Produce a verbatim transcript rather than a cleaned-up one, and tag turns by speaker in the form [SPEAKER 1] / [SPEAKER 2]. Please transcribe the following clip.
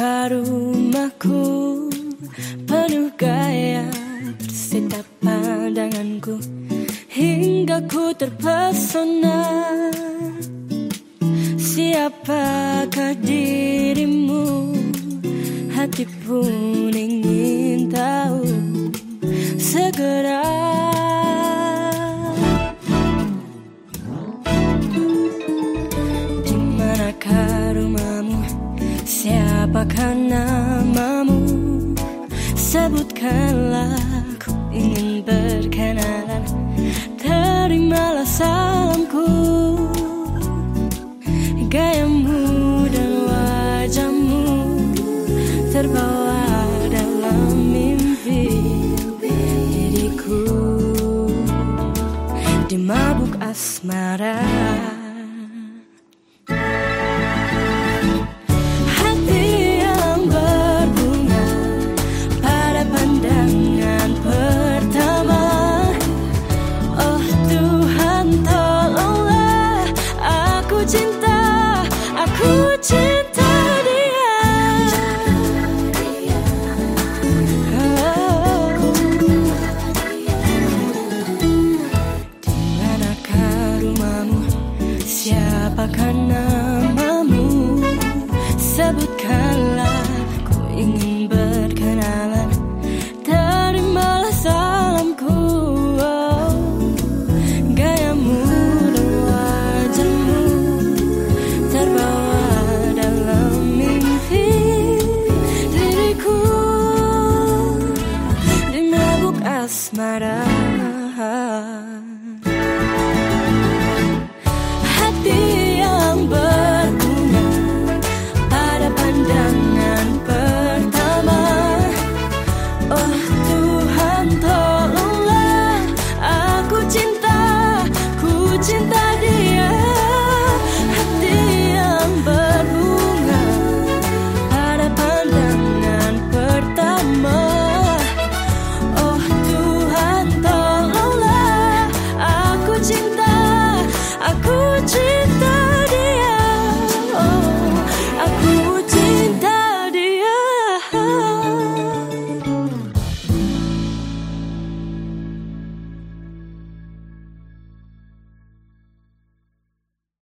[SPEAKER 1] Sapa rumahku penuh gaya, bersita pandanganku hingga ku terpesona. Siapakah dirimu? Hati pun ingin tahu segera. Di manakah rumahmu? Siapakah namamu? Sebutkanlah, ku ingin berkenalan. Terimalah salamku. Gayamu dan wajahmu terbawa dalam mimpi diriku di mabuk asmara. Siapakah namamu? Sebutkanlah, ku ingin berkenalan. Terimalah salamku. Oh, gayamu dan wajahmu terbawa dalam mimpi diriku di mabuk asmara.